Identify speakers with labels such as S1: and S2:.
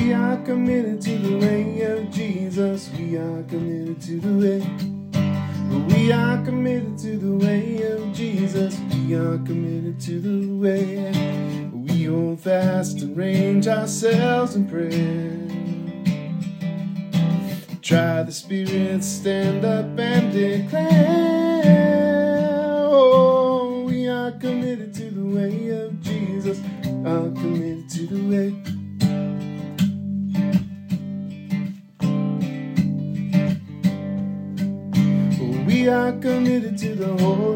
S1: We are committed to the way of Jesus. We are committed to the way. We are committed to the way of Jesus. We are committed to the way. We hold fast and range ourselves in prayer. Try the Spirit, stand up and declare. Oh, we are committed to the way of Jesus. Are committed to the way. We are committed to the whole